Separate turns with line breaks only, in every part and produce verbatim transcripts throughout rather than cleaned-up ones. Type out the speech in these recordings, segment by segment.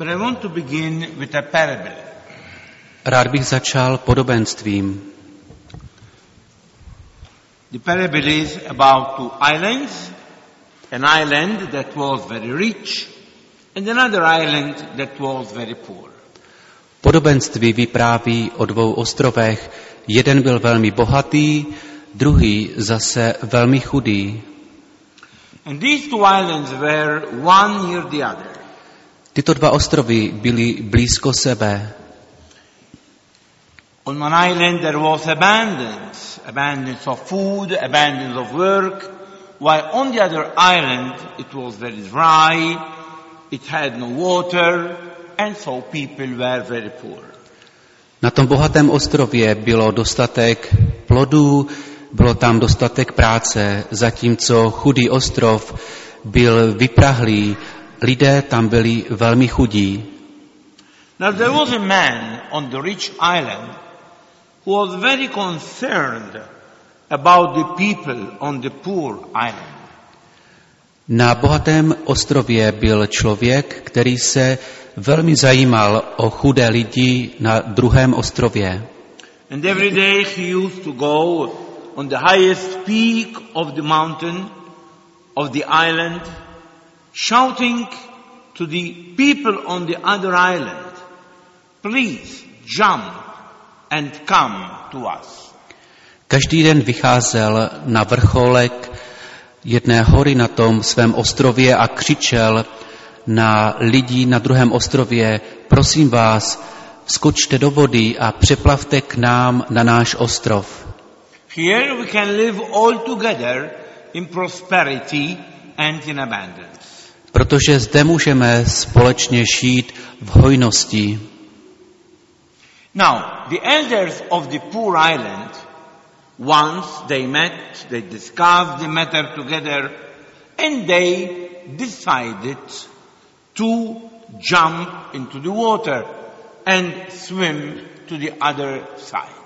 But I want to begin with a parable.
Rád bych začal podobenstvím.
The parable is about two islands, an island that was very rich and another island that was very poor.
Podobenství vypráví o dvou ostrovech. Jeden byl velmi bohatý, druhý zase velmi chudý.
And these two islands were one near the other.
Tyto dva ostrovy byly blízko sebe.
On one island there was abundance, abundance of food, abundance of work, while on the other island it was very dry, it had no water, and so people were very poor.
Na tom bohatém ostrově bylo dostatek plodů, bylo tam dostatek práce, zatímco chudý ostrov byl vyprahlý, lidé tam byli velmi chudí.
Now there was a man on the rich island who was very concerned about the people on the poor island.
Na bohatém ostrově byl člověk, který se velmi zajímal o chudé lidi na druhém ostrově.
And every day he used to go on the highest peak of the mountain of the island, shouting to the people on the other island, please jump and come to us.
Každý den vycházel na vrcholek jedné hory na tom svém ostrově a křičel na lidi na druhém ostrově, prosím vás, vskočte do vody a přeplavte k nám na náš ostrov.
Here we can live all together in prosperity and in abundance.
Protože zde můžeme společně žít v hojnosti.
Now, the elders of the poor island, once they met, they discussed the matter together, and they decided to jump into the water and swim to the other side.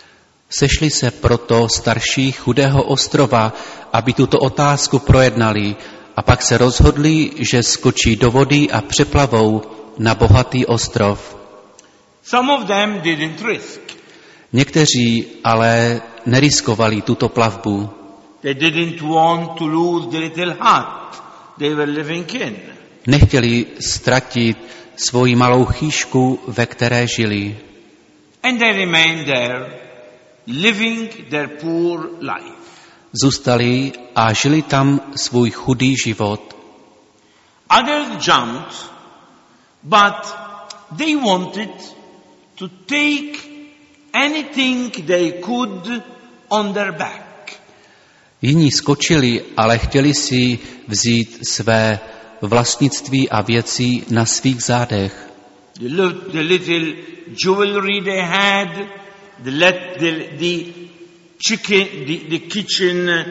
Sešli se proto starší chudého ostrova, aby tuto otázku projednali, a pak se rozhodli, že skočí do vody a přeplavou na bohatý ostrov.
Some of them didn't risk.
Někteří ale neriskovali tuto plavbu.
They didn't want to lose the little hut they were living in.
Nechtěli ztratit svoji malou chýšku, ve které žili.
And they remained there, living their poor life.
Zůstali a žili tam svůj chudý život.
Others jumped, but they wanted to take anything they could on their back.
Jiní skočili, ale chtěli si vzít své vlastnictví a věcí na svých zádech.
The, li- the little jewelry they had, the, let, the, the chicken, the, the kitchen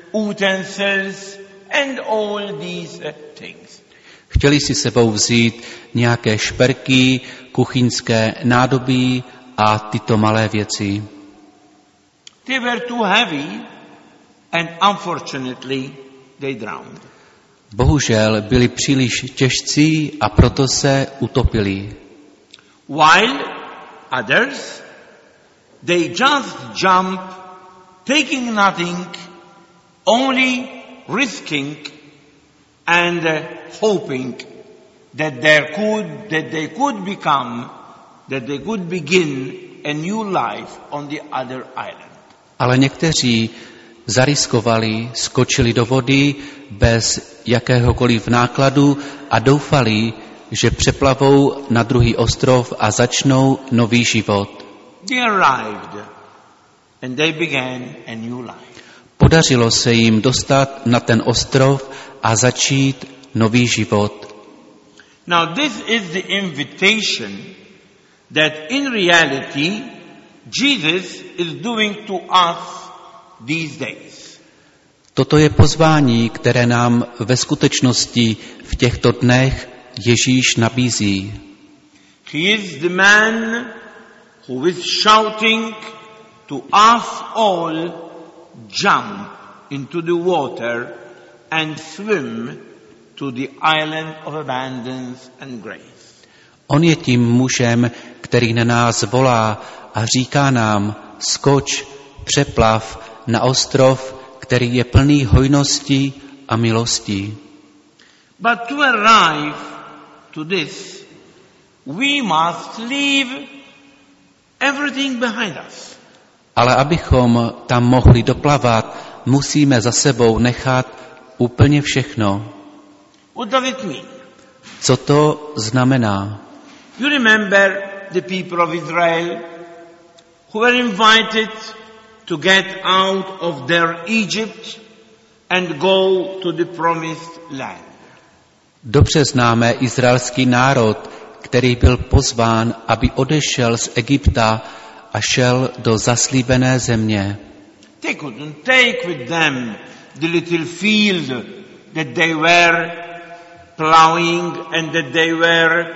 utensils, and all these uh, things.
Chtěli si sebou vzít nějaké šperky, kuchyňské nádobí a tyto malé věci.
They were too heavy, and unfortunately they drowned.
Bohužel byli příliš těžcí a proto se utopili.
While others, they just jump, taking nothing, only risking and uh, hoping that there could, that they could become, that they could begin a new life on the other island.
Ale někteří zariskovali, skočili do vody bez jakéhokoliv nákladu a doufali, že přeplavou na druhý ostrov a začnou nový život.
They arrived and they began a new life.
Podařilo se jim dostat na ten ostrov a začít nový život.
Now this is the invitation that in reality Jesus is doing to us these days.
Toto je pozvání, které nám ve skutečnosti v těchto dnech Ježíš nabízí.
He is the man who is shouting to us all, jump into the water and swim to the island of abundance and grace.
On je tím mužem, který na nás volá a říká nám, skoč, přeplav na ostrov, který je plný hojnosti a milosti.
But to arrive to this, we must leave everything behind us.
Ale abychom tam mohli doplavat, musíme za sebou nechat úplně všechno.
What does it mean?
Co to znamená?
You remember the people of Israel who were invited to get out of their Egypt and go to the promised land.
Dobře známe izraelský národ, který byl pozván, aby odešel z Egypta a šel do zaslíbené země.
They couldn't take with them the little field that they were plowing and that they were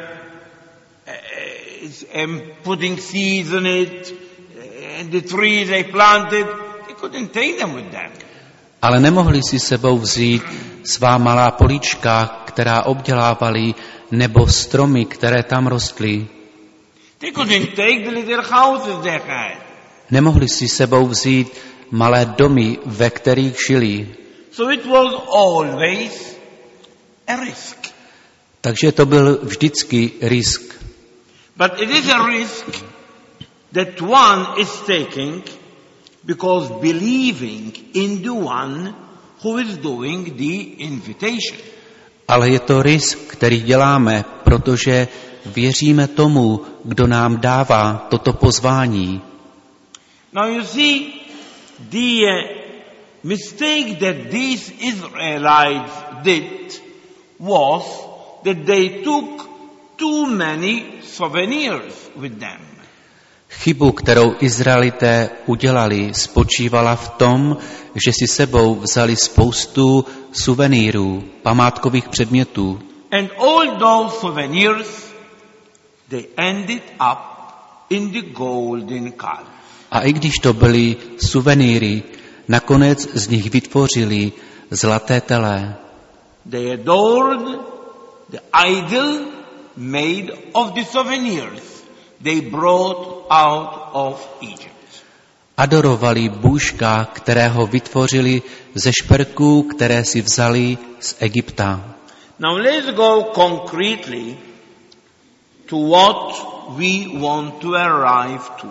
uh, um, putting seeds in it, and the trees they planted. They couldn't take them with them.
Ale nemohli si sebou vzít svá malá políčka, která obdělávali, nebo stromy, které tam rostly.
They couldn't take the little houses they had.
Nemohli si sebou vzít malé domy, ve kterých žili.
So it was always a risk.
Takže to byl vždycky risk.
But it is a risk that one is taking because believing in the one who is doing the invitation.
Ale je to risk, který děláme, protože věříme tomu, kdo nám dává toto pozvání.
Now you see, the uh, mistake that these Israelites did was that they took too many souvenirs with them.
Chybu, kterou Izraelité udělali, spočívala v tom, že si sebou vzali spoustu suvenýrů, památkových předmětů.
And all those souvenirs, they ended up in the golden calf.
A i když to byly suvenýry, nakonec z nich vytvořili zlaté tele.
They adored the idol made of the souvenirs they brought out of Egypt.
Adorovali bůžka, kterého vytvořili ze šperků, které si vzali z Egypta.
Now let's go concretely to what we want to arrive to.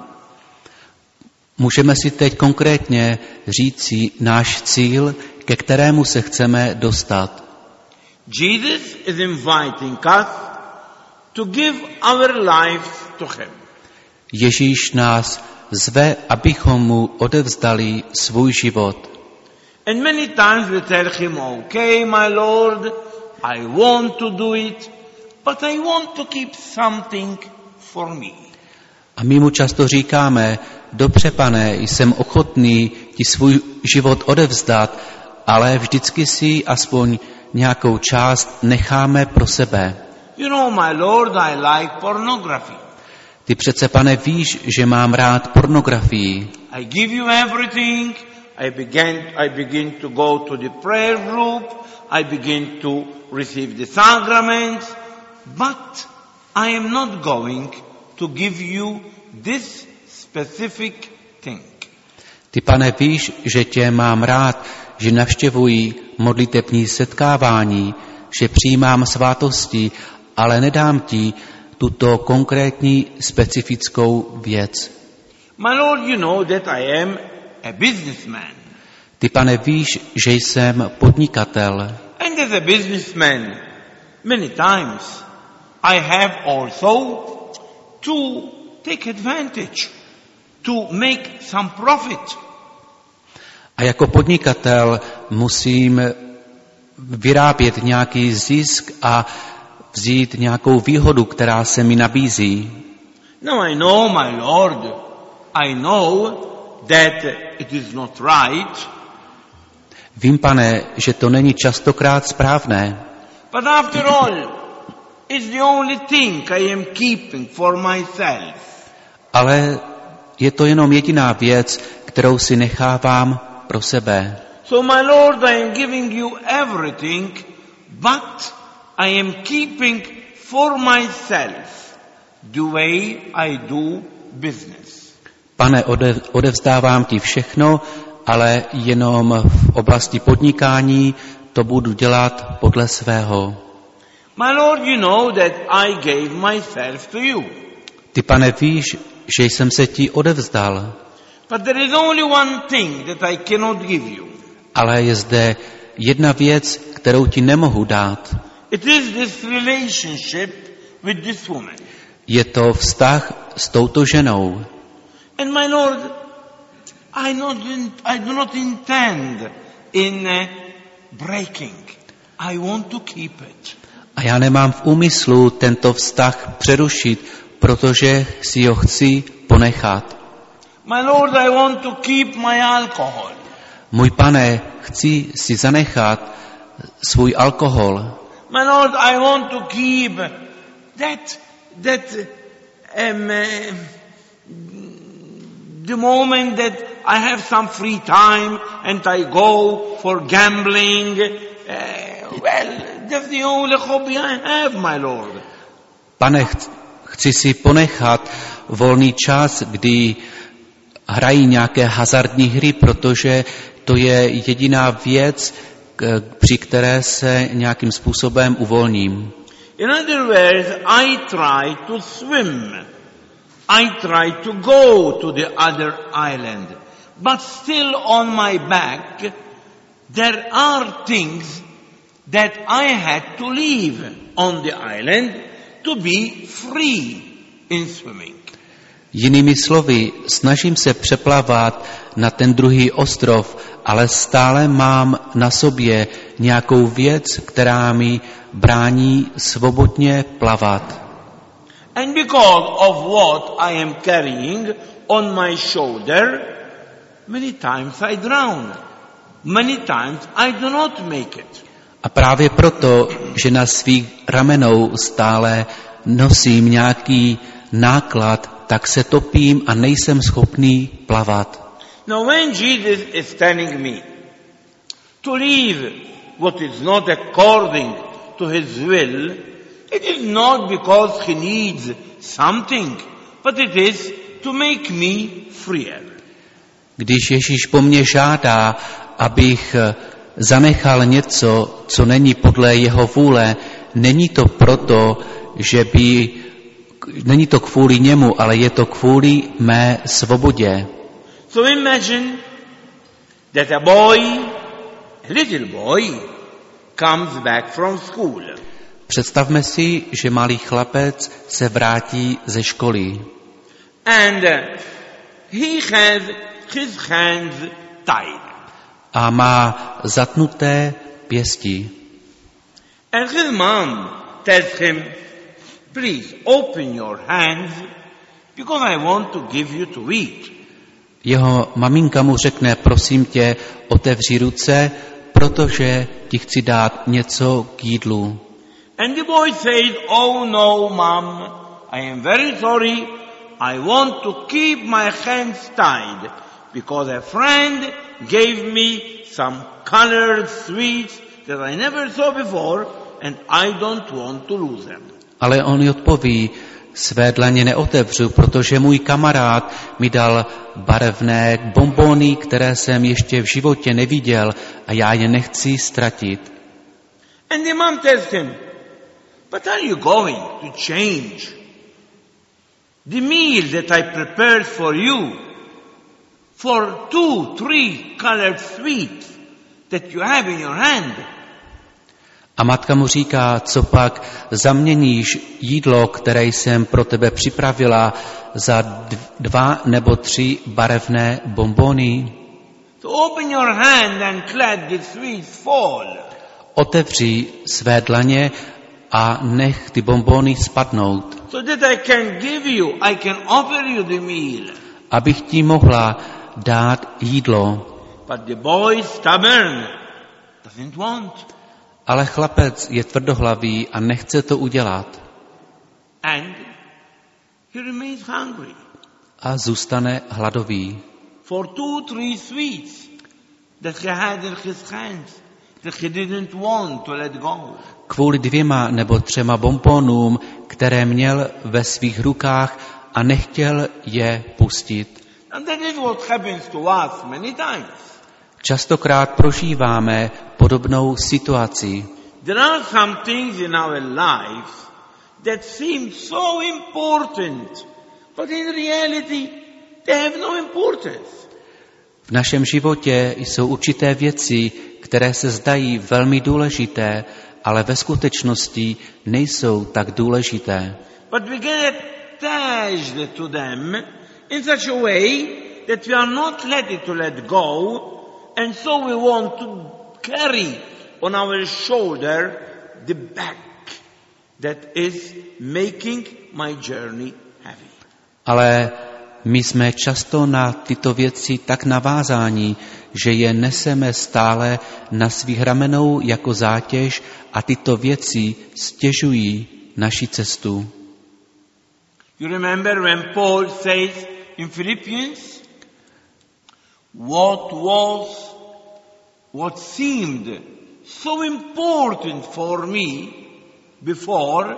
Můžeme si teď konkrétně říci náš cíl, ke kterému se chceme dostat.
Jesus is inviting us to give our lives to him.
Ježíš nás zve, abychom mu odevzdali svůj život.
And many times we tell him, okay, my Lord, I want to do it, but I want to keep something for me.
A my mu často říkáme, dobře, Pane, jsem ochotný ti svůj život odevzdat, ale vždycky si aspoň nějakou část necháme pro sebe.
You know, my Lord, I like pornography.
Ty přece, Pane, víš, že mám rád pornografii.
I give you everything. I begin, I begin to go to the prayer group. I begin to receive the sacraments. But I am not going to give you this specific thing.
Ty, Pane, víš, že tě mám rád, že navštěvuji modlitební setkávání, že přijímám svátosti, ale nedám ti tuto konkrétní specifickou věc.
My Lord, you know that I am a businessman.
Ty, Pane, víš, že jsem podnikatel.
And as a businessman, many times I have also to take advantage, to make some profit.
A jako podnikatel musím vyrábět nějaký zisk a vzít nějakou výhodu, která se mi nabízí.
Now I know, my Lord, I know that it is not right.
Vím, Pane, že to není častokrát správné.
But after all, it's the only thing I am keeping for myself.
Ale je to jenom jediná věc, kterou si nechávám pro sebe.
So my Lord, I am giving you everything, but I am keeping for myself the way I do business.
Pane, ode, odevzdávám ti všechno, ale jenom v oblasti podnikání to budu dělat podle svého.
My Lord, you know that I gave myself to you.
Ty, Pane, víš, že jsem se ti odevzdal.
But there is only one thing that I cannot give you.
Ale je zde jedna věc, kterou ti nemohu dát.
It is this relationship with this woman.
Je to vztah s touto ženou.
And my Lord, I, not, I do not intend in uh, breaking. I want to keep it.
A já nemám v úmyslu tento vztah přerušit, protože si ho chci ponechat.
My Lord, I want to keep my alcohol.
Můj Pane, chci si zanechat svůj alkohol.
My Lord, I want to keep that, that, um, uh, the moment that I have some free time and I go for gambling. Uh, well, that's the only hobby I have, my Lord.
Pane, chci si ponechat volný čas, kdy hrají nějaké hazardní hry, protože to je jediná věc, při které se nějakým způsobem uvolním.
In other words, I try to swim. I try to go to the other island. But still on my back, there are things that I had to leave on the island to be free in swimming.
Jinými slovy, snažím se přeplavat na ten druhý ostrov, ale stále mám na sobě nějakou věc, která mi brání svobodně plavat.
And because of what I am carrying on my shoulder, many times I drown. Many times I do not make it.
A právě proto, že na svých ramenou stále nosím nějaký náklad, tak se topím a nejsem schopný plavat.
Now when Jesus is telling me to leave what is not according to his will, it is not because he needs something, but it is to make me freer.
Když Ježíš po mně žádá, abych zanechal něco, co není podle jeho vůle, není to proto, že by, není to kvůli němu, ale je to kvůli mé svobodě.
So imagine that a boy, a little boy, comes back from school.
Představme si, že malý chlapec se vrátí ze školy.
And uh, he has his hands tied.
A má zatnuté pěsti.
And his mom tells him, please open your hands because I want to give you to eat.
Jeho maminka mu řekne, prosím tě, otevři ruce, protože ti chci dát něco k jídlu.
And the boy says, oh no, mom, I am very sorry. I want to keep my hands tied because a friend gave me some colored sweets that I never saw before and I don't want to lose them.
Ale on odpoví, své dlaně neotevřu, protože můj kamarád mi dal barevné bonbony, které jsem ještě v životě neviděl a já je nechci ztratit.
And the mom tells him, but are you going to change the meal that I prepared for you for two, three colored sweets that you have in your hand?
A matka mu říká, co pak zaměníš jídlo, které jsem pro tebe připravila, za dva nebo tři barevné bonbony?
To open your hand and let the sweets fall.
Otevři své dlaně a nech ty bonbony spadnout.
So that I can give you, I can offer you the meal.
Abych ti mohla dát jídlo.
But the boy stubborn doesn't want.
Ale chlapec je tvrdohlavý a nechce to udělat.
And he remains hungry.
A zůstane hladový.
For two, three sweets that he had in his hands that he didn't want to let go.
Kvůli dvěma nebo třema bonbonům, které měl ve svých rukách a nechtěl je pustit.
And that is what happens to us many times.
Častokrát prožíváme podobnou situaci.
There are some things in our lives that seem so important, but in reality they have no importance.
V našem životě jsou určité věci, které se zdají velmi důležité, ale ve skutečnosti nejsou tak důležité.
But we get attached to them in such a way that we are not ready to let go, and so we want to carry on our shoulder the bag that is making my journey heavy.
Ale my jsme často na tyto věci tak navázáni, že je neseme stále na svých ramenou jako zátěž a tyto věci stěžují naši cestu.
You remember when Paul says in Philippians, what was, what seemed so important for me before,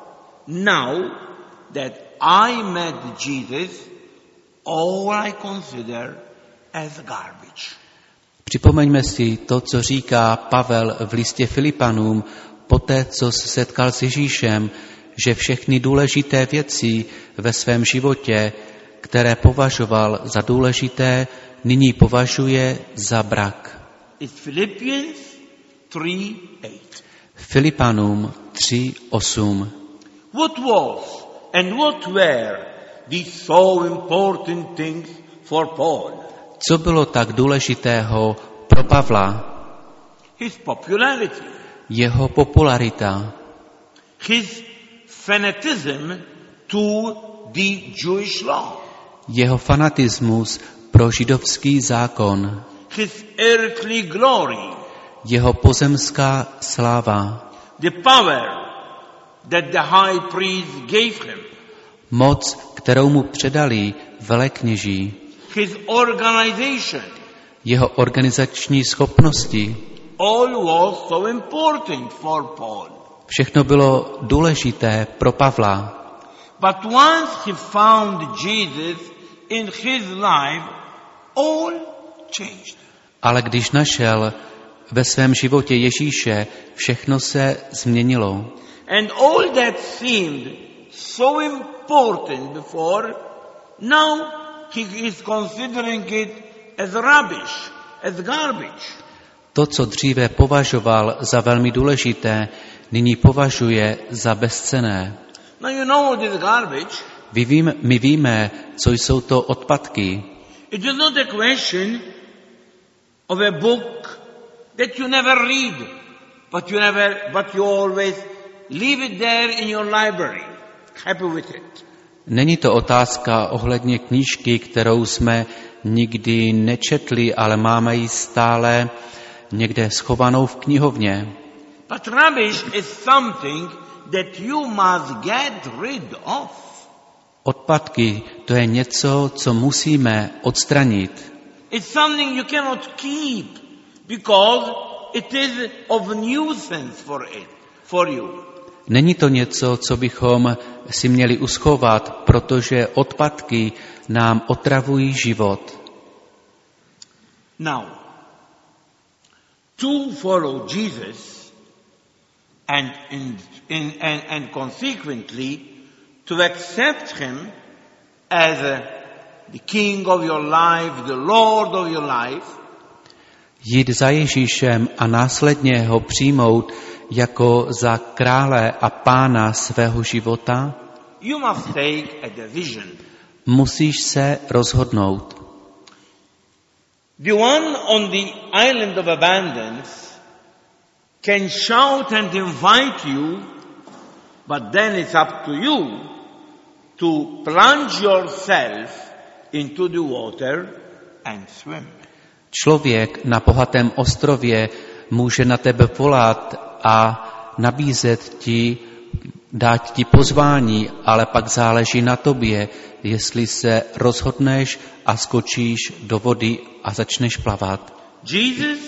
now that I met Jesus, all I consider as garbage.
Připomeňme si to, co říká Pavel v listě Filipanům, poté, co se setkal s Ježíšem, že všechny důležité věci ve svém životě, které považoval za důležité, nyní považuje za brak.
It's Philippians three eight.
Filipanům tři osm.
What was and what were these so important things for Paul?
Co bylo tak důležitého pro Pavla?
His popularity,
Jeho popularita,
his fanatism to the Jewish law,
jeho fanatismus pro židovský zákon,
his earthly glory,
jeho pozemská sláva,
the power that the high priest gave him,
moc, kterou mu předali velekněží,
his organization,
jeho organizační schopnosti.
all was so important for Paul.
Všechno bylo důležité pro Pavla.
But once he found Jesus in his life, all changed.
Ale když našel ve svém životě Ježíše, všechno se změnilo.
And all that seemed so important before, now he is considering it as rubbish, as garbage.
To, co dříve považoval za velmi důležité, nyní považuje za bezcenné.
Now you know what is garbage.
My víme, my víme, co jsou to odpadky.
It is not a question of a book that you never read, but you never, but you always leave it there in your library, happy with it.
Není to otázka ohledně knížky, kterou jsme nikdy nečetli, ale máme ji stále někde schovanou v knihovně.
But rubbish is something that you must get rid of.
Odpadky, to je něco, co musíme odstranit.
It's something you cannot keep because it is of nuisance for it, for you.
Není to něco, co bychom si měli uschovat, protože odpadky nám otravují život.
Now, to follow Jesus and, in, in, and, and consequently to accept him as a, the king of your life, the Lord of your life,
Jít za Ježíšem a následně ho přijmout jako za krále a pána svého života,
you must take a decision.
musíš se rozhodnout.
The one on the island of abundance can shout and invite you, but then it's up to you to plunge yourself into the water and swim.
Člověk na bohatém ostrově může na tebe volat a nabízet ti, dát ti pozvání, ale pak záleží na tobě, jestli se rozhodneš a skočíš do vody a začneš plavat.
Jesus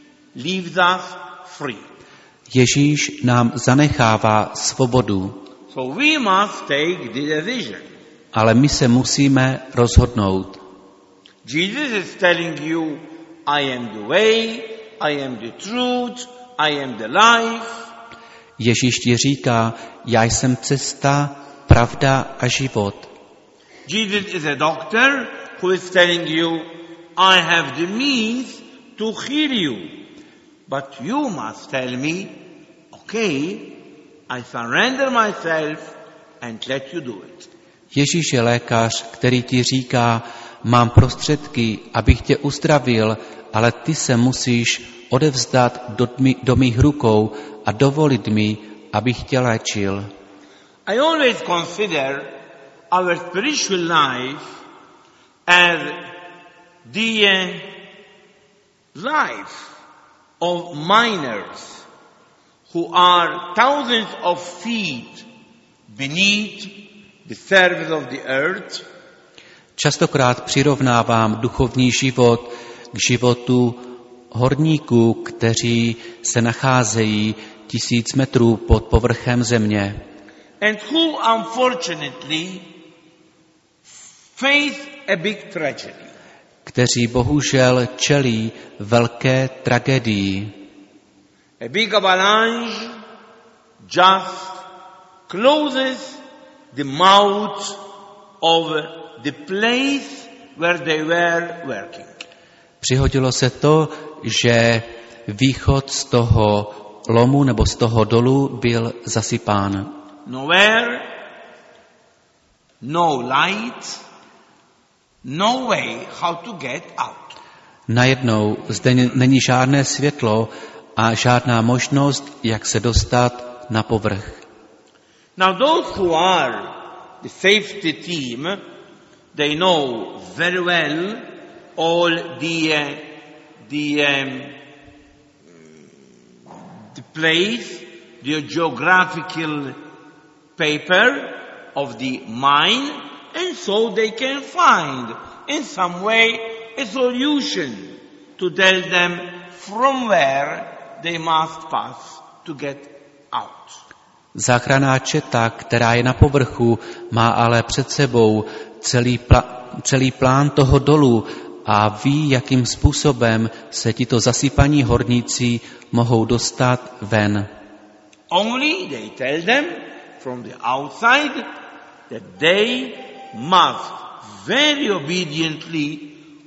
leaves us free.
Ježíš nám zanechává svobodu.
So we must take the decision.
Ale my se musíme rozhodnout.
Jesus is telling you, I am the way, I am the truth, I am the life.
Ježíš ti říká, já jsem cesta, pravda a život.
Jesus is a doctor who is telling you, I have the means to heal you. But you must tell me, okay, I surrender myself and let you do it.
Ježíš je lékař, který ti říká, mám prostředky, abych tě uzdravil, ale ty se musíš odevzdat do, tmi, do mých rukou a dovolit mi, abych tě léčil.
I always consider our spiritual life as the uh, life of miners who are thousands of feet beneath the surface of the earth.
Častokrát přirovnávám duchovní život k životu horníků, kteří se nacházejí tisíc metrů pod povrchem země.
And who unfortunately face a big tragedy.
Kteří bohužel čelí velké tragédii.
A big avalanche just closes the mouth of the place where they were working.
Přihodilo se to, že východ z toho lomu nebo z toho dolu byl zasypán.
Nowhere, no light, no way how to get out.
Najednou zde není žádné světlo a žádná možnost, jak se dostat na povrch.
Now those who are the safety team, they know very well all the uh, the um, the place, the geographical paper of the mine, and so they can find in some way a solution to tell them from where they must pass to get out.
Záchranná četa, která je na povrchu, má ale před sebou celý, pla, celý plán toho dolu a ví, jakým způsobem se tito zasypaní horníci mohou dostat ven.
Only they tell them from the outside that they must very obediently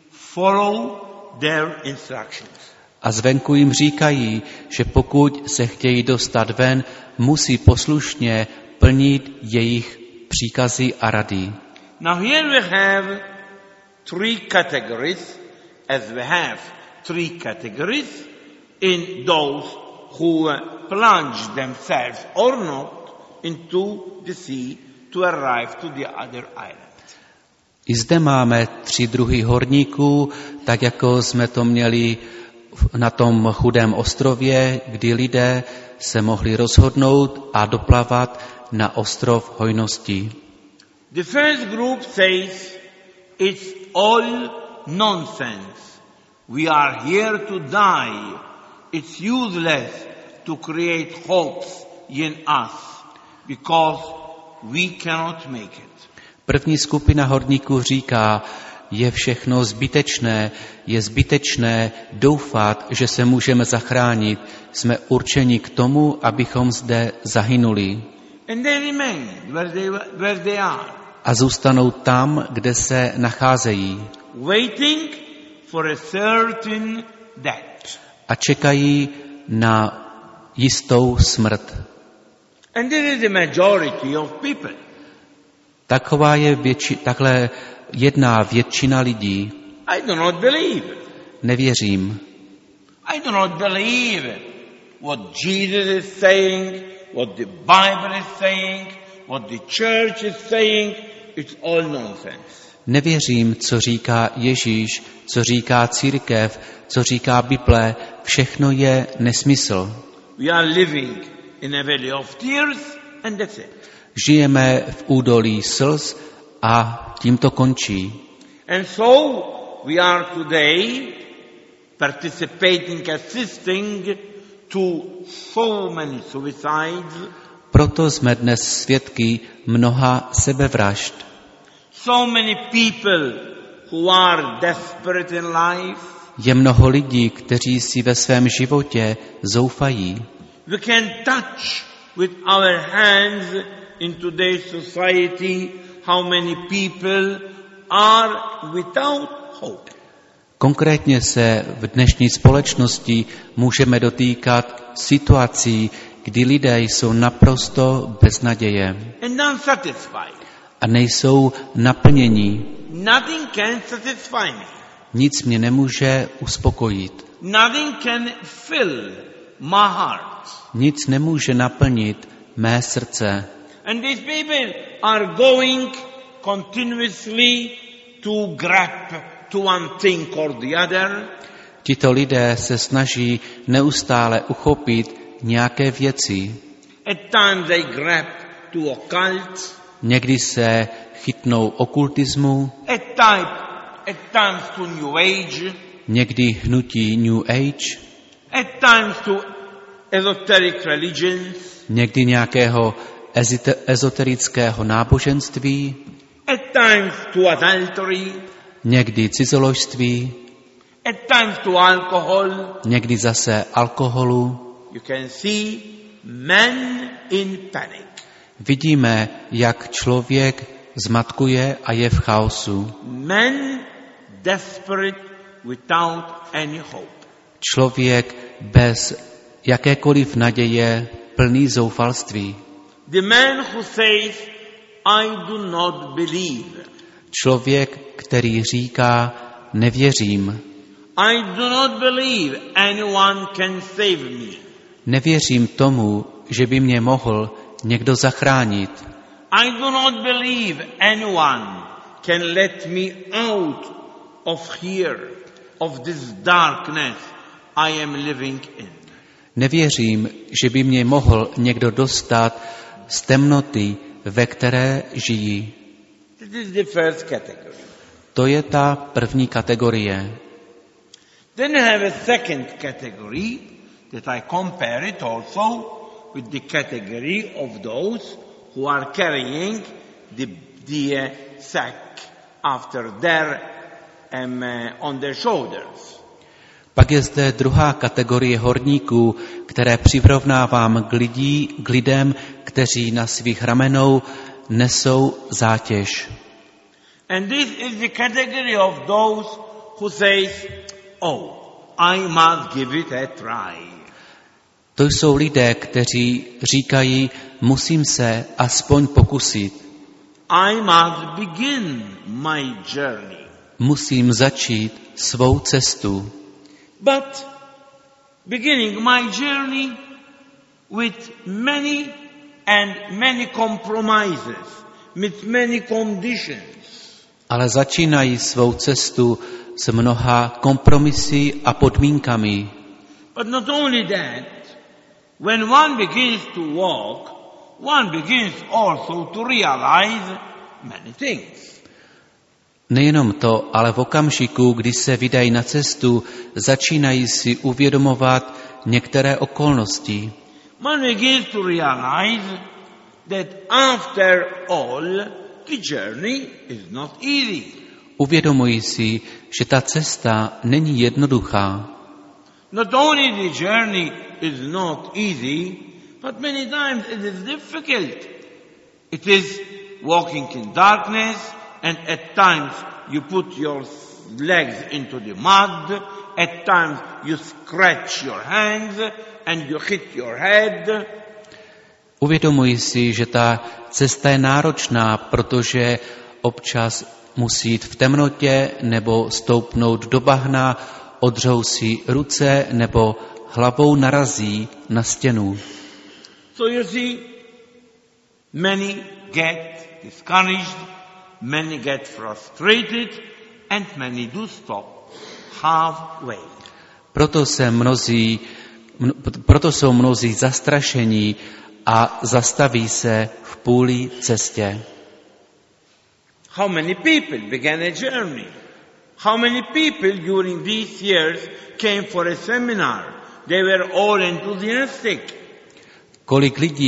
follow their instructions.
A zvenku jim říkají, že pokud se chtějí dostat ven, musí poslušně plnit jejich příkazy a rady.
Now here we have three categories, as we have three categories in those who plunge themselves or not into the sea to arrive to the other island.
I zde máme tři druhy horníků, tak jako jsme to měli na tom chudém ostrově, kdy lidé se mohli rozhodnout a doplavat na ostrov hojnosti.
The first group says it's all nonsense. We are here to die. It's useless to create hopes in us because we cannot make it.
První skupina horníků říká, je všechno zbytečné, je zbytečné doufat, že se můžeme zachránit. Jsme určeni k tomu, abychom zde zahynuli.
And they remain where they, where they are.
A zůstanou tam, kde se nacházejí.
Waiting for a certain death.
A čekají na jistou smrt.
And this is the majority of people.
Taková je větši, takhle jedná většina lidí.
I do not believe.
Nevěřím.
I do not believe what Jesus is saying, what the Bible is saying, what the church is saying. It's all nonsense.
Nevěřím, co říká Ježíš, co říká církev, co říká Bible. Všechno je nesmysl.
We are living in a valley of tears and that's it.
Žijeme v údolí slz a tím to končí.
And so we are today participating, assisting to so many suicides.
Proto jsme dnes svědky mnoha sebevražd.
So many people who are desperate in life.
Je mnoho lidí, kteří si ve svém životě zoufají.
We can touch with our hands in today's society how many people are without hope.
Konkrétně se v dnešní společnosti můžeme dotýkat situací, kdy lidé jsou naprosto bez naděje
And unsatisfied.
a nejsou naplnění.
Nothing can satisfy me.
Nic mě nemůže uspokojit.
Nothing can fill my heart.
Nic nemůže naplnit mé srdce.
And these people are going continuously to grab to one thing or the other.
Tito lidé se snaží neustále uchopit nějaké věci.
At times they grab to occult.
Někdy se chytnou okultismu,
At, type, at times to New Age.
někdy hnutí New Age,
At times to esoteric religions.
někdy nějakého ezite- ezoterického náboženství,
At times to adultery.
někdy cizoložství,
At times to alcohol.
někdy zase alkoholu.
You can see men in panic.
Vidíme, jak člověk zmatkuje a je v chaosu.
Men desperate without any hope.
Člověk bez jakékoliv naděje, plný zoufalství.
The man who says, I do not believe.
Člověk, který říká, nevěřím.
I do not believe anyone can save me.
Nevěřím tomu, že by mě mohl někdo zachránit.
I do not believe anyone can let me out of here, of this darkness I am living in.
Nevěřím, že by mě mohl někdo dostat z temnoty, ve které žijí.
This is the first category.
To je ta první kategorie.
Then I have a second category that I compare it also with the category of those who are carrying the, the uh, sack after their um, uh, on their shoulders.
Pak je zde druhá kategorie horníků, které přirovnávám k, lidí, k lidem, kteří na svých ramenou nesou zátěž.
And this is the category of those who says, oh, I must give it a try.
To jsou lidé, kteří říkají, musím se aspoň pokusit.
I must begin my journey.
Musím začít svou cestu.
But beginning my journey with many and many compromises, with many conditions.
Ale začínají svou cestu s mnoha kompromisy a podmínkami.
But not only that, when one begins to walk, one begins also to realize many things.
Nejenom to, ale v okamžiku, kdy se vydají na cestu, začínají si uvědomovat některé okolnosti.
One begins to realize that after all, the journey is not easy.
Uvědomují si, že ta cesta není jednoduchá.
Not only the journey is not easy, but many times it is difficult. It is walking in darkness, and at times you put your legs into the mud, at times you scratch your hands and you hit your head.
Uvědomují si, že ta cesta je náročná, protože občas musí jít v temnotě nebo stoupnout do bahna, odřou si ruce nebo hlavou narazí na stěnu.
So you see, many get discouraged, many get frustrated, and many do stop halfway.
Proto, se mnozí, mno, proto jsou mnozí zastrašení a zastaví se v půli cestě.
How many people began a journey? How many people during these years came for a seminar? They were all enthusiastic.
Kolik lidí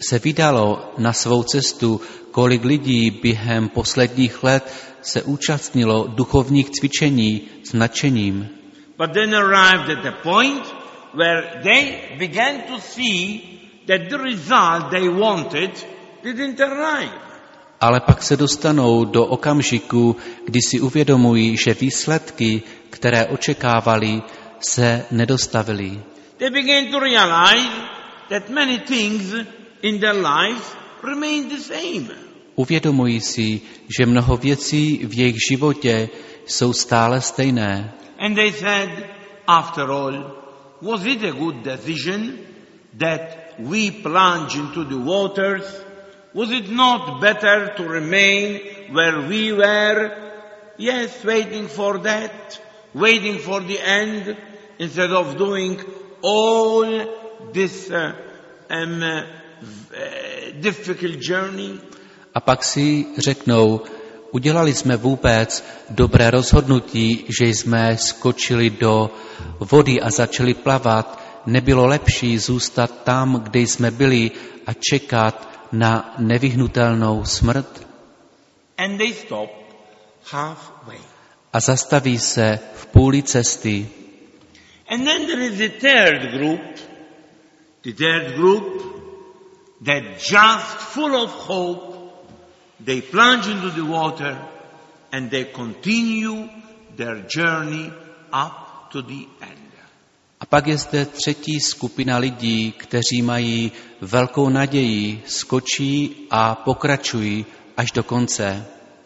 se vydalo na svou cestu, kolik lidí během posledních let se účastnilo duchovních cvičení s nadšením.
But then arrived at a point where they began to see that the result they wanted didn't arrive.
Ale pak se dostanou do okamžiku, kdy si uvědomují, že výsledky, které očekávali, se nedostavily.
They began to realize that many things in their lives remain the same.
Uvědomují si, že mnoho věcí v jejich životě jsou stále stejné.
And they said, after all, was it a good decision that we plunge into the waters? Was it not better to remain where we were? Yes, waiting for that, waiting for the end, instead of doing all this uh, um, uh, difficult journey.
A pak si řeknou, udělali jsme vůbec dobré rozhodnutí, že jsme skočili do vody a začali plavat. Nebylo lepší zůstat tam, kde jsme byli a čekat na nevyhnutelnou smrt?
And they stop halfway.
A zastaví se v půli cesty.
And then there is the third group, the third group that just full of hope, they plunge into the water and they continue their journey up to the end.
A pak je zde třetí skupina lidí, kteří mají velkou naději, skočí a pokračují až do konce.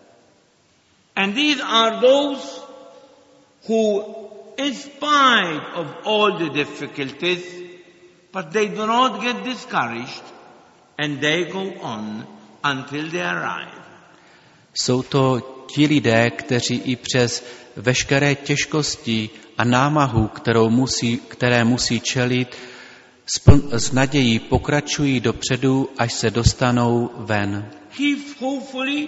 And these are those who, in spite of all the difficulties, but they do not get discouraged and they go on until they arrive.
Jsou to ti lidé, kteří i přes veškeré těžkosti a námahu, kterou musí, které musí čelit, s nadějí pokračují dopředu, až se dostanou ven.
He hopefully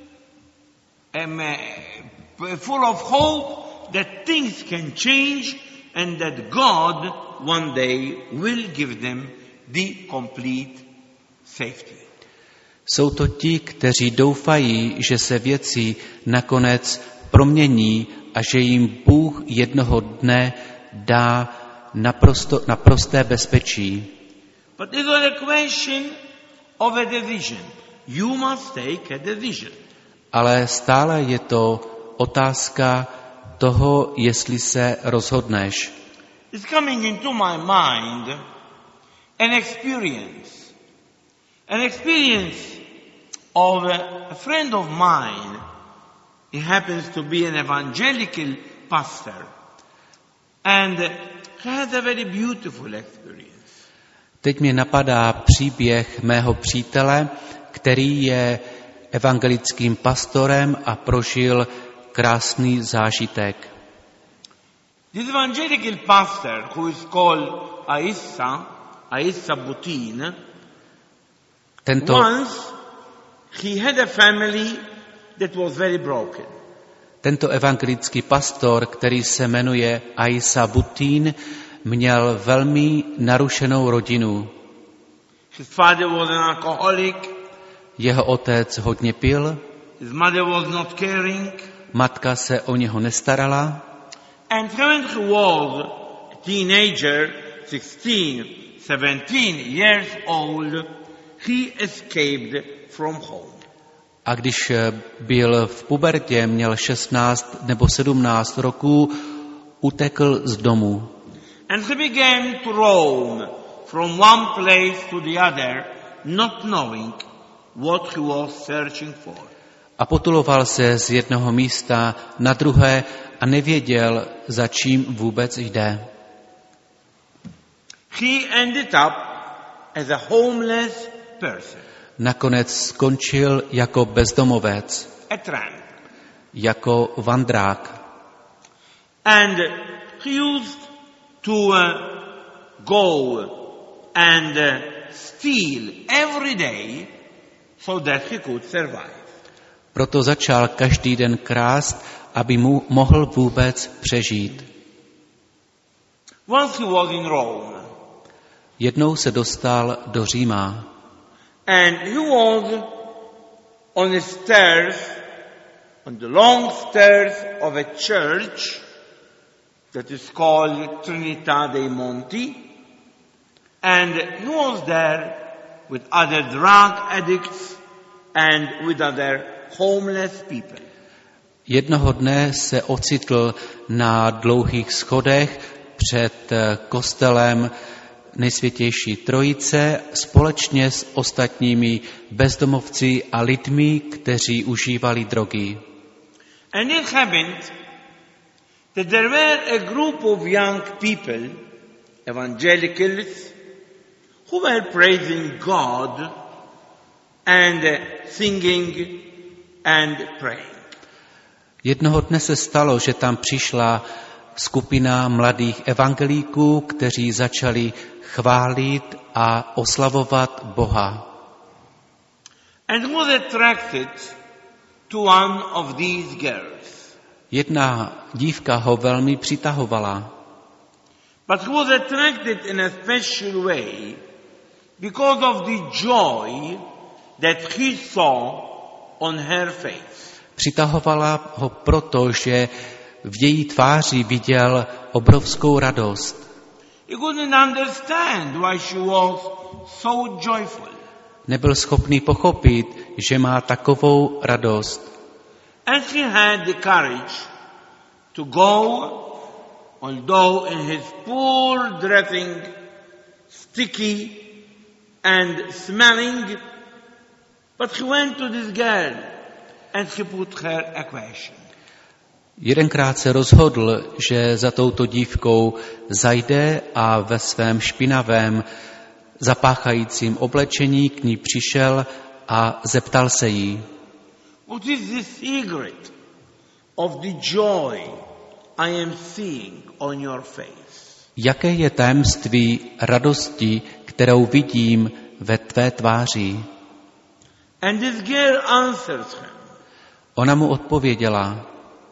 um, uh, full of hope that things can change and that God one day will give them the complete safety.
Jsou to ti, kteří doufají, že se věci nakonec promění a že jim Bůh jednoho dne dá naprosto, naprosté bezpečí.
But it is a question of a decision. You must take a decision.
Ale stále je to otázka toho, jestli se rozhodneš.
It's coming into my mind an experience. An experience of a, a friend of mine. He happens to be an evangelical pastor. And he had a very beautiful experience.
Teď mě napadá příběh mého přítele, který je evangelickým pastorem a prožil krásný zážitek.
This evangelical pastor, who is called Aissa, Aissa Butin,
Tento,
once he had a family that was very broken.
tento evangelický pastor, který se jmenuje Aissa Butin, měl velmi narušenou rodinu.
His father was an alcoholic.
Jeho otec hodně pil,
His mother was not caring.
matka se o něho nestarala
And when he was a teenager, sixteen, seventeen years old, he escaped from home.
a když byl v pubertě, měl šestnáct nebo sedmnáct roků, utekl z domu.
And he began to roam from one place to the other, not knowing what he was searching for.
A potuloval se z jednoho místa na druhé a nevěděl, za čím vůbec jde.
He ended up as a homeless person,
Nakonec skončil jako bezdomovec,
a tramp.
jako vandrák.
And he used to uh, go and uh, steal every day so that he could survive.
Proto začal každý den krást, aby mu mohl vůbec přežít.
Once he was in Rome,
Jednou se dostal do Říma
And he was on the stairs, on the long stairs of a church that is called Trinità dei Monti. And he was there with other drug addicts and with other homeless people.
Jednoho dne se ocitl na dlouhých schodech před kostelem Nejsvětější Trojice společně s ostatními bezdomovci a lidmi, kteří užívali drogy.
And it happened that there were a group of young people, evangelicals, who were praising God and singing and praying.
Jednoho dne se stalo, že tam přišla skupina mladých evangelíků, kteří začali chválit a oslavovat Boha.
And was attracted to one of these girls.
Jedna dívka ho velmi přitahovala.
But he was attracted in a special way because of the joy that he saw on her face.
Přitahovala ho proto, že v její tváři viděl obrovskou radost.
He couldn't understand why she was so joyful.
Nebyl schopný pochopit, že má takovou radost.
And he had the courage to go, although in his poor dressing, sticky and smelling, but he went to this girl and he put her a question.
Jedenkrát se rozhodl, že za touto dívkou zajde a ve svém špinavém zapáchajícím oblečení k ní přišel a zeptal se jí:
What is the secret of the joy I am seeing on your face?
Jaké je tajemství radosti, kterou vidím ve tvé tváři?
And this girl answers him.
Ona mu odpověděla: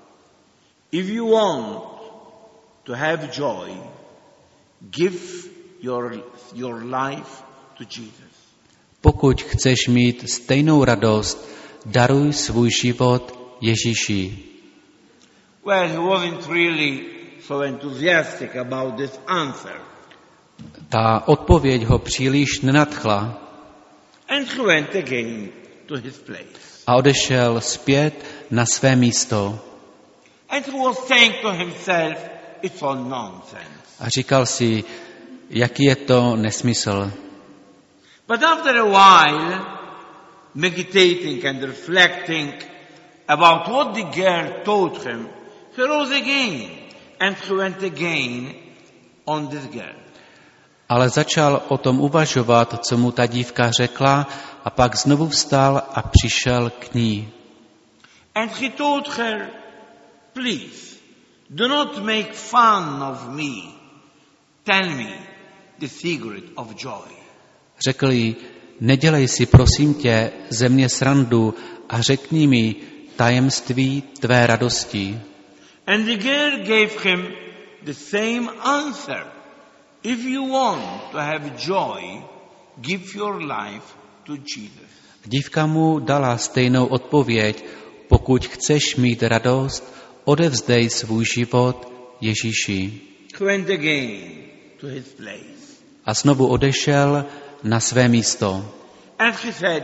If you want to have joy, give your, your life to Jesus.
Pokud chceš mít stejnou radost, daruj svůj život Ježíši.
Well, he wasn't really so enthusiastic about this answer.
Ta odpověď ho příliš nenadchla
And he went again to his place.
a odešel zpět na své místo.
And he was saying to himself, it's all nonsense.
A říkal si, jaký je to nesmysl.
But after a while, meditating and reflecting about what the girl told him, he rose again and he went again on this girl.
Ale začal o tom uvažovat, co mu ta dívka řekla, a pak znovu vstal a přišel k ní.
And he told her, please, do not make fun of me. Tell me the secret of joy.
Řekl jí, nedělej si, prosím tě, ze mě srandu a řekni mi tajemství tvé radosti.
And the girl gave him the same answer. If you want to have joy, give your life to Jesus.
Dívka mu dala stejnou odpověď, pokud chceš mít radost, odevzdej svůj život Ježíši.
He went again to his place.
A znovu odešel na své místo.
And he said,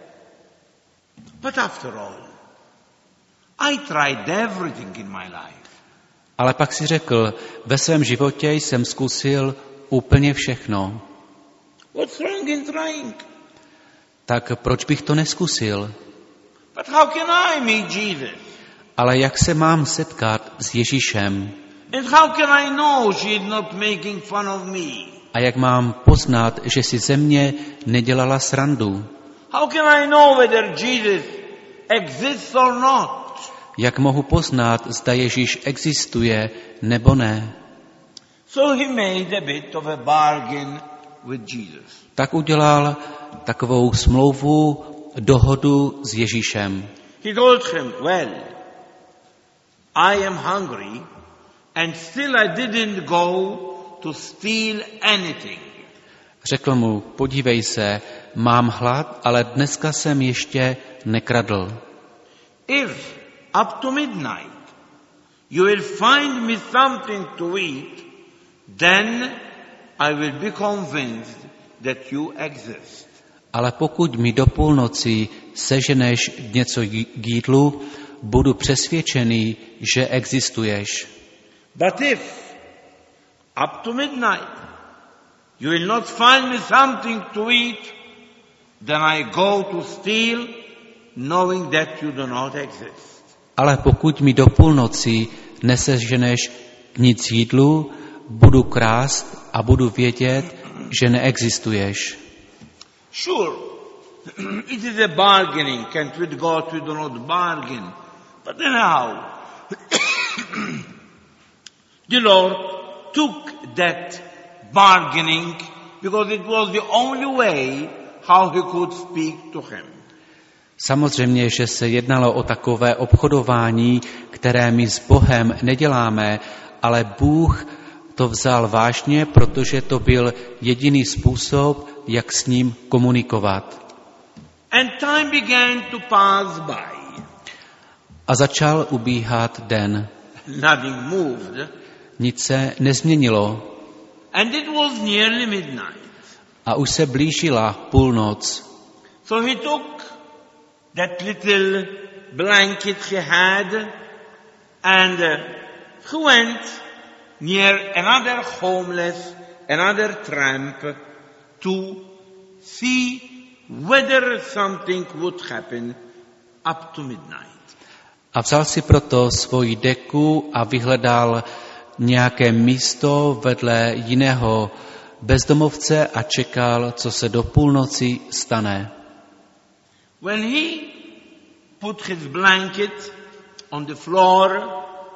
but after all, I tried everything in my life.
Ale pak si řekl, ve svém životě jsem zkusil úplně všechno.
What's wrong in trying?
Tak proč bych to neskusil?
But how can I meet Jesus?
Ale jak se mám setkat s Ježíšem?
And how can I know she is not making fun of me?
A jak mám poznat, že si ze mě nedělala srandu?
How can I know whether Jesus exists or not?
Jak mohu poznat, zda Ježíš existuje nebo ne?
So he made a bit of a bargain with Jesus.
Tak udělal takovou smlouvu, dohodu s Ježíšem.
He told him, well, I am hungry and still I didn't go to steal anything.
Řekl mu, podívej se, mám hlad, ale dneska jsem ještě nekradl.
If up to midnight you will find me something to eat, then I will be convinced that you exist.
Ale pokud mi do půlnoci seženeš něco k jídlu, budu přesvědčený, že existuješ.
But if up to midnight you will not find me something to eat, then I go to steal, knowing that you do not exist.
Ale pokud mi do půlnoci neseženeš nic jídlu, budu krást a budu vědět, že neexistuješ.
Sure, it is a bargaining, and with God we do not bargain. But anyhow, the Lord took that bargaining because it was the only way how he could speak to him.
Samozřejmě, že se jednalo o takové obchodování, které my s Bohem neděláme, ale Bůh to vzal vážně, protože to byl jediný způsob, jak s ním komunikovat.
And time began to pass by.
A začal ubíhat den.
Nothing moved.
Nic se nezměnilo.
And it was nearly midnight.
A už se blížila půlnoc.
So he took that little blanket he had and uh, he went near another homeless, another tramp to see whether something would happen up to midnight.
A vzal si proto svoji deku a vyhledal nějaké místo vedle jiného bezdomovce a čekal, co se do půlnoci stane.
When he put his blanket on the floor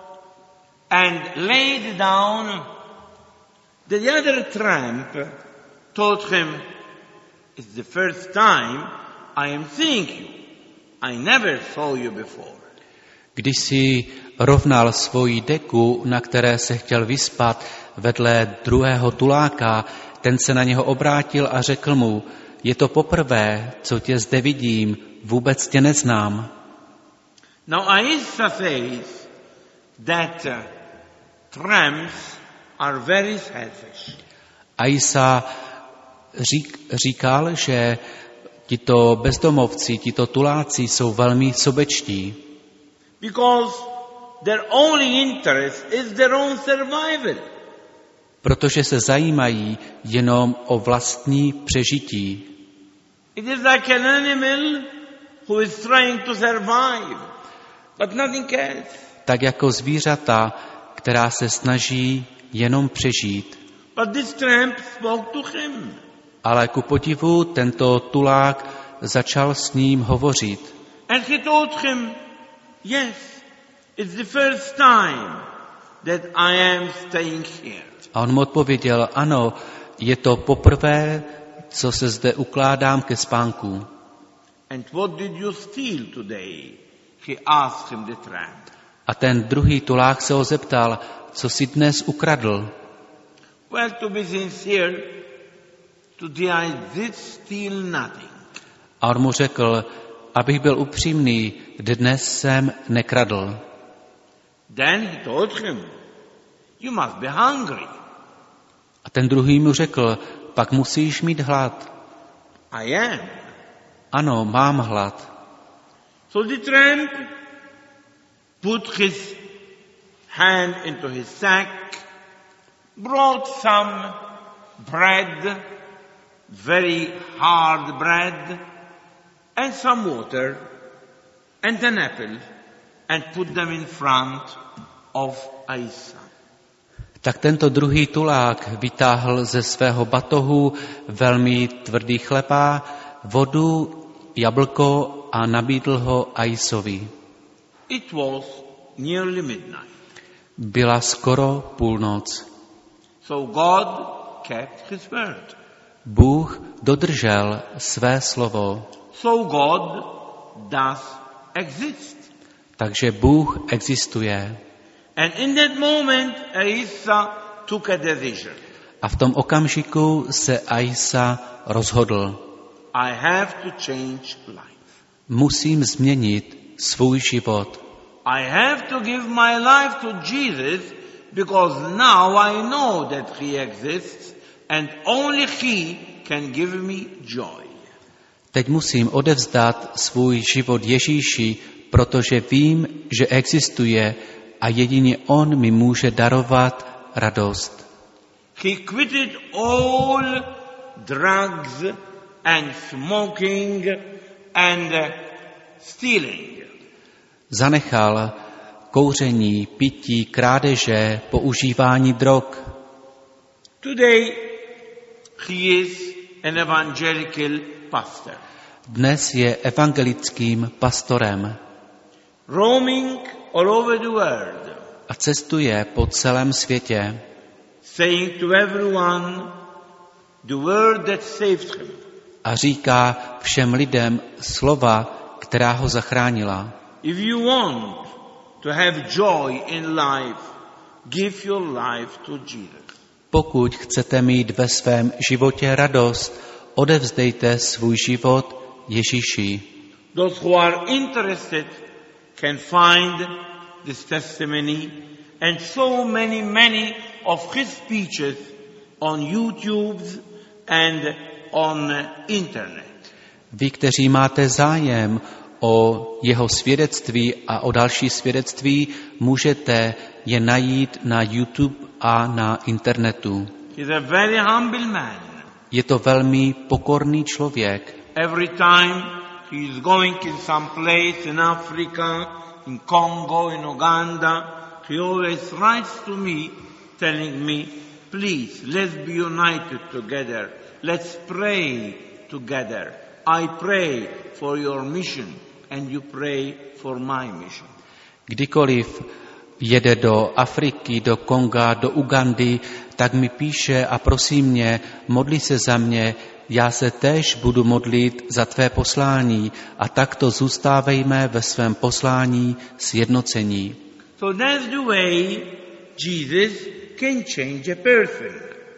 and laid down, the other tramp told him, "It's the first time I am seeing you. I never saw you before."
Když si rovnal svoji deku, na které se chtěl vyspat vedle druhého tuláka, ten se na něho obrátil a řekl mu, je to poprvé, co tě zde vidím, vůbec tě neznám.
Now Aissa says that uh, tramps are very selfish.
Aissa řík, říkal, že tito bezdomovci, tito tuláci jsou velmi sobečtí.
Because their only interest is their own survival.
Protože se zajímají jenom o vlastní přežití.
It is like an animal who is trying to survive, but nothing else.
Tak jako zvířata, která se snaží jenom přežít.
But this tramp spoke to him.
Ale ku podivu tento tulák začal s ním hovořit.
And he told him, yes, it's the first time that I am staying here.
A on mu odpověděl, ano, je to poprvé, co se zde ukládám ke spánku.
And what did you steal today? He asked him, the tramp.
A ten druhý tulák se ho zeptal, co jsi dnes ukradl?
Well, to be sincere, today I did steal nothing.
A on mu řekl, abych byl upřímný, dnes jsem nekradl.
Then he told him, you must be hungry.
A ten druhý mu řekl, pak musíš mít hlad.
I am.
Ano, mám hlad.
So the tramp put his hand into his sack, brought some bread, very hard bread, and some water, and an apple, and put them in front of Aissa.
Tak tento druhý tulák vytáhl ze svého batohu velmi tvrdý chleba, vodu, jablko a nabídl ho Aissovi.
It was nearly midnight.
Byla skoro půlnoc.
So God kept his word.
Bůh dodržel své slovo.
So God does exist.
Takže Bůh existuje.
And in that moment, Aissa took a decision.
A v tom okamžiku se Aissa rozhodl.
I have to change life.
Musím změnit svůj život.
I have to give my life to Jesus because now I know that he exists and only he can give me joy.
Teď musím odevzdat svůj život Ježíši, protože vím, že existuje a jedině on mi může darovat radost.
He quitted all drugs and smoking and stealing.
Zanechal kouření, pití, krádeže, používání drog.
Today he is an evangelical pastor.
Dnes je evangelickým pastorem
Roaming all over the world,
a cestuje po celém světě,
saying to everyone the word that saved him.
a říká všem lidem slova, která ho zachránila.
If you want to have joy in life, give your life to Jesus.
Pokud chcete mít ve svém životě radost, odevzdejte svůj život Ježíši.
Those who are interested can find this testimony and so many, many of his speeches on YouTube and on internet.
Vy, kteří máte zájem o jeho svědectví a o další svědectví, můžete je najít na YouTube a na internetu.
He's a very humble man.
Je to velmi pokorný člověk.
Every time he is going in some place in Africa, in Congo, in Uganda, he always writes to me telling me, please, let's be united together. Let's pray together. I pray for your mission and you pray for my mission.
Kdykoliv jede do Afriky, do Konga, do Ugandy, tak mi píše a prosí mě, modli se za mě, já se též budu modlit za tvé poslání a takto zůstávejme ve svém poslání sjednocení.
So that's the way Jesus can change a person.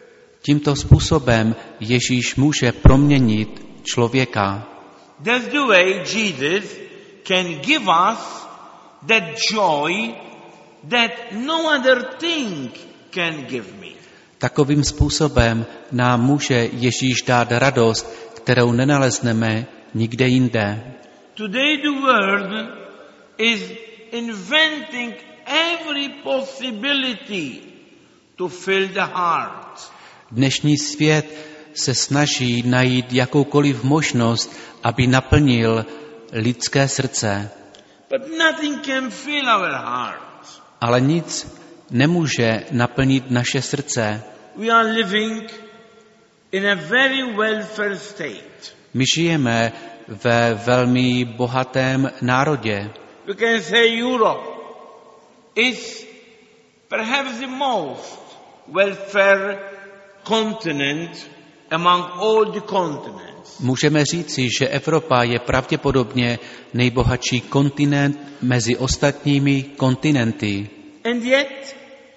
Tímto způsobem Ježíš může proměnit člověka.
That's the way Jesus can give us that joy that no other thing can give me.
Takovým způsobem nám může Ježíš dát radost, kterou nenalezneme nikde jinde.
Today the world is inventing every possibility to fill the heart.
Dnešní svět se snaží najít jakoukoliv možnost, aby naplnil lidské srdce.
But nothing can fill our heart.
Ale nic nemůže naplnit naše srdce.
We are living in a very welfare state.
My žijeme ve velmi bohatém národě.
We can say Europe is perhaps the most welfare continent among all the continents.
Můžeme říci, že Evropa je pravděpodobně nejbohatší kontinent mezi ostatními kontinenty.
And yet,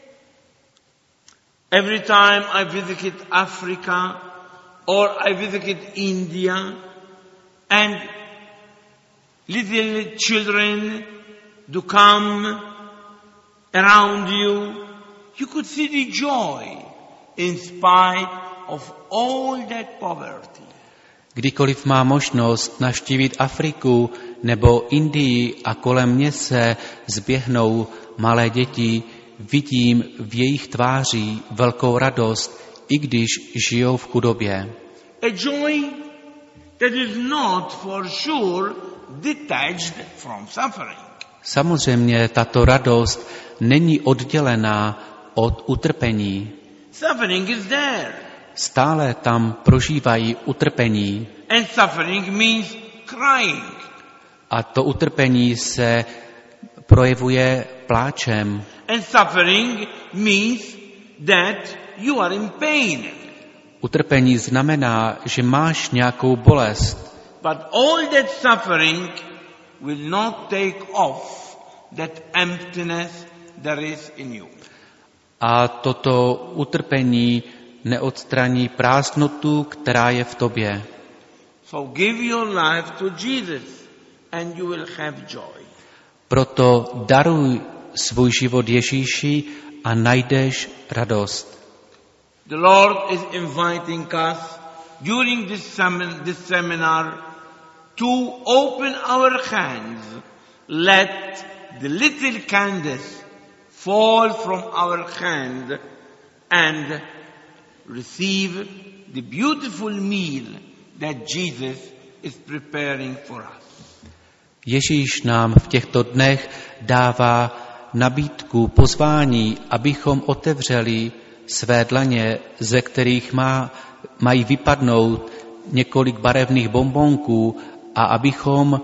every time I visited Africa or I visited India and little children do come around you, you could see the joy in spite of all that poverty.
Kdykoliv má možnost navštívit Afriku nebo Indii a kolem mě se zběhnou malé děti, vidím v jejich tváří velkou radost, i když žijou v chudobě.
A joy that is not for sure detached from suffering.
Samozřejmě tato radost není oddělená od utrpení.
Suffering is there.
Stále tam prožívají utrpení.
And suffering means crying.
A to utrpení se projevuje pláčem.
And suffering means that you are in pain.
Utrpení znamená, že máš nějakou bolest.
But all that suffering will not take off that emptiness there is in you.
A toto utrpení neodstraní prázdnotu, která je v tobě.
So give your life to Jesus and you will have joy.
Proto daruj svůj život Ježíši a najdeš radost.
The Lord is inviting us during this, sem- this seminar to open our hands. Let the little candles fall from our hand and receive the beautiful meal that Jesus is preparing for us.
Ježíš nám v těchto dnech dává nabídku, pozvání, abychom otevřeli své dlaně, ze kterých má, mají vypadnout několik barevných bonbonků a abychom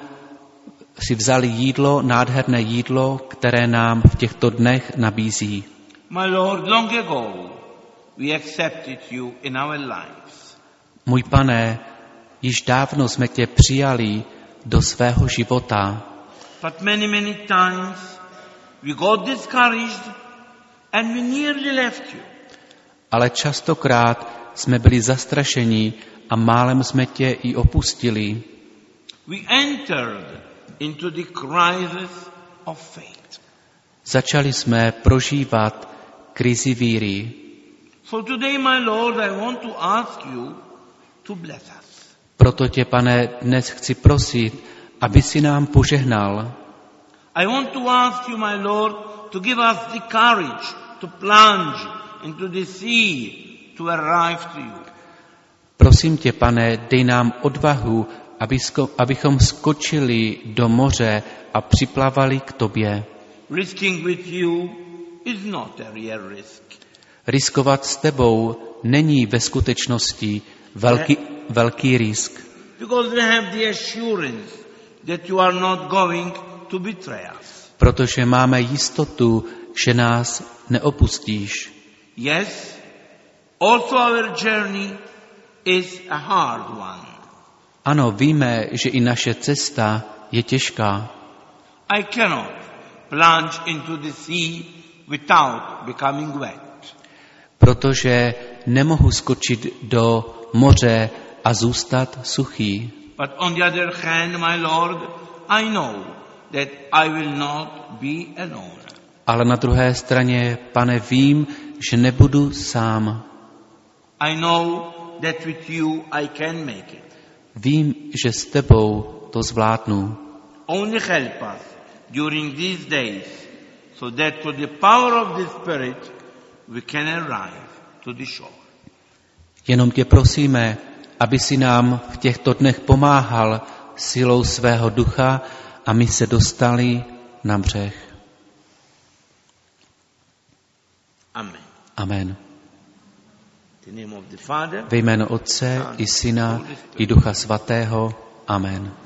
si vzali jídlo, nádherné jídlo, které nám v těchto dnech nabízí.
My Lord, long ago we accepted you in our lives.
Můj Pane, již dávno jsme tě přijali do svého života,
But many, many times we got discouraged and we nearly left you.
ale častokrát jsme byli zastrašeni a málem jsme tě i opustili.
We entered into the crisis of faith.
Začali jsme prožívat krizi víry.
So today, my Lord, I want to ask you to bless us.
Proto tě, Pane, dnes chci prosit, aby si nám požehnal.
I want to ask you, my Lord, to give us the courage to plunge into the sea to arrive to you.
Prosím tě, Pane, dej nám odvahu, abychom skočili do moře a připlavali k tobě.
Risking with you is not a real risk.
Riskovat s tebou není ve skutečnosti velký, velký risk.
Because we have the assurance that you are not going to betray us.
Protože máme jistotu, že nás neopustíš.
Yes, also our journey is a hard one.
Ano, víme, že i naše cesta je těžká.
I cannot plunge into the sea without becoming wet.
Protože nemohu skočit do moře a zůstat suchý.
But on the other hand, my Lord, I know that I will not be alone.
Ale na druhé straně, Pane, vím, že nebudu sám.
I know that with you I can make it.
Vím, že s tebou to zvládnu.
Only help us during these days so that through the power of the Spirit we can arrive to the shore.
Jenom tě prosíme, aby si nám v těchto dnech pomáhal silou svého ducha a my se dostali na břeh.
Amen.
Amen.
In the name of the Father,
Ve jménu Otce i Syna i Ducha Svatého. Amen.